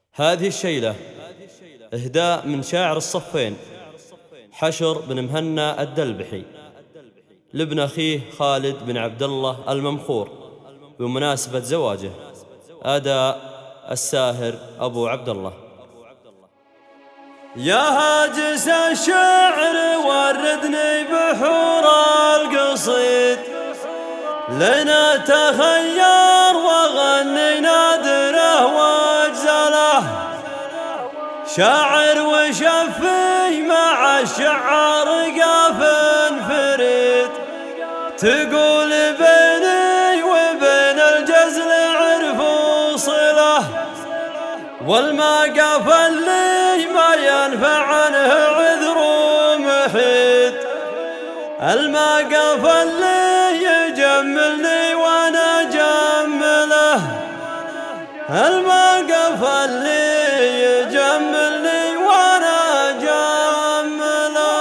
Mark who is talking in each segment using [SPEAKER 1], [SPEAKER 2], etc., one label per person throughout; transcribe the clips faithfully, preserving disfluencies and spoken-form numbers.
[SPEAKER 1] هذه الشيلة إهداء من شاعر الصفين حشر بن مهنا الدلبحي لابن أخيه خالد بن عبد الله الممخور بمناسبة زواجه. أداء الساهر أبو عبد الله.
[SPEAKER 2] يا هاجس الشعر وردني بحور القصيد، لنا تخير وغني نادره واجزله، شاعر وشفي مع الشعر قاف فريد، تقول بيني وبين الجزل عرف صله، والما قاف اللي ما ينفع عنه عذر محيد، الما قاف اللي يجملني وانا جمله، الما قاف اللي يجملني وانا جمله.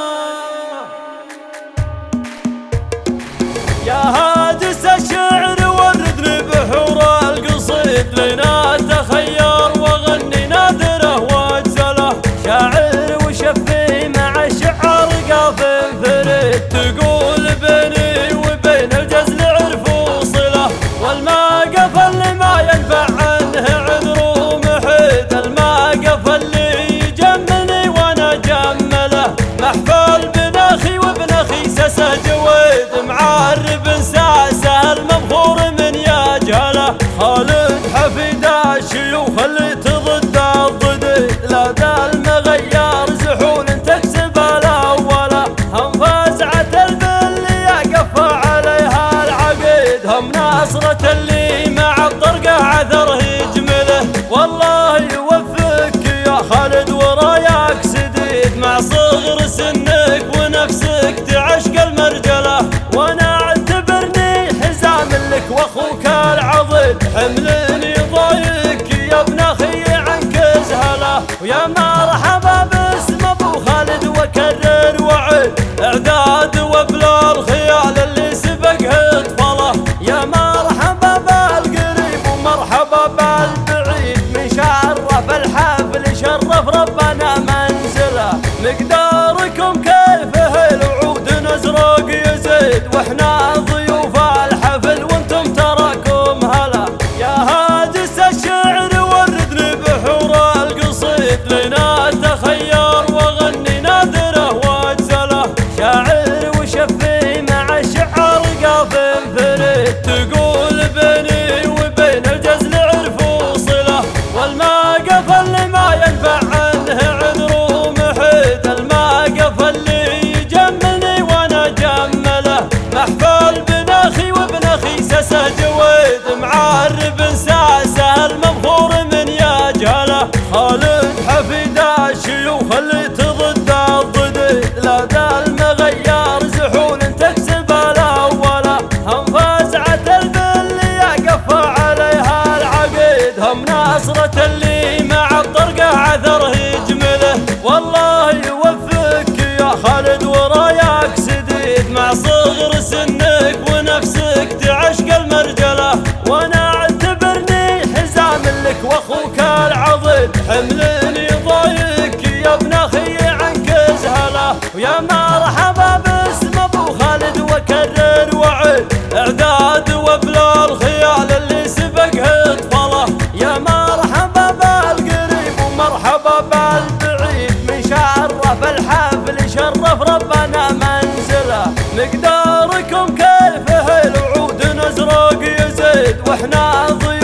[SPEAKER 2] يا هاجس الشعر وردني بحور القصيد، لنا تخير وغني نادره واجزله، شاعر وشفي مع الشعر قاف فريد، تقول بيني وبين الجزل عرف صله، والما قف اللي ما ينفع عنه عذر محيد، الما قف اللي يجملني وانا جمله، محفل بن اخي وابن اخي سسه جويد، معرب ساسه المبخور من يجهله، خالد حفيد الشيوخ اللي تضد الضديد، لا دا المغير زحول تكسب الاوله، هم فزعه البل يقف عليها العقيد، هم ناصرة اللي مع الطرقه عثره يجمله، والله يوفقك يا خالد وراياك سديد، مع صغر سنك ونفسك تعشق المرجله، وانا اعتبرني حزام لك واخوك العضيد، حملني ضايق يا ابن اخي عنك زهله، ويا مرحبا باسم ابو خالد وكرر وعد، اعداد وبلا الخيال اللي سبقه اطفله، يا مرحبا بالقريب ومرحبا بالبعيد، من شرف الحفل شرف ربنا منزله، مقداركم كيفه الوعود نزرق يزيد، واحنا ضيوف الحفل وانتم تراكم هلا. يا هاجس الشعر وردني بحور القصيد، لنا تخير وغني نادره واجزله، شاعر وشفي مع الشعر قاف فريد، تقول بيني وبين الجزل عرف صله، والما قف اللي ما ينفع عنه عذر محيد، الما قف اللي يجملني وانا جمله، محفل بن اخي وابن اخي سسه جويد، معرب ساسه المبخور من يجهله، خالد حفيد الشيوخ اللي تضد الضديد، لا دا المغير زحول تكسب الاوله، هم فزعه البل يقف عليها العقيد، هم ناصرة اللي مع الطرقه عثره يجمله، والله يوفقك يا خالد وراياك سديد، مع صغر سنك ونفسك تعشق المرجله، وانا اعتبرني حزام لك واخوك العضيد، حملني ضايق يا ابن اخي عنك زهله، ويا مرحبا باسم ابو خالد وكرر وعد، اعداد وبلا الخيال اللي سبقه اطفله، يا مرحبا بالقريب ومرحبا بالبعيد، من شرف الحفل شرف ربنا منزله، مقداركم كيفه الوعود نزرق يزيد، واحنا ضيوف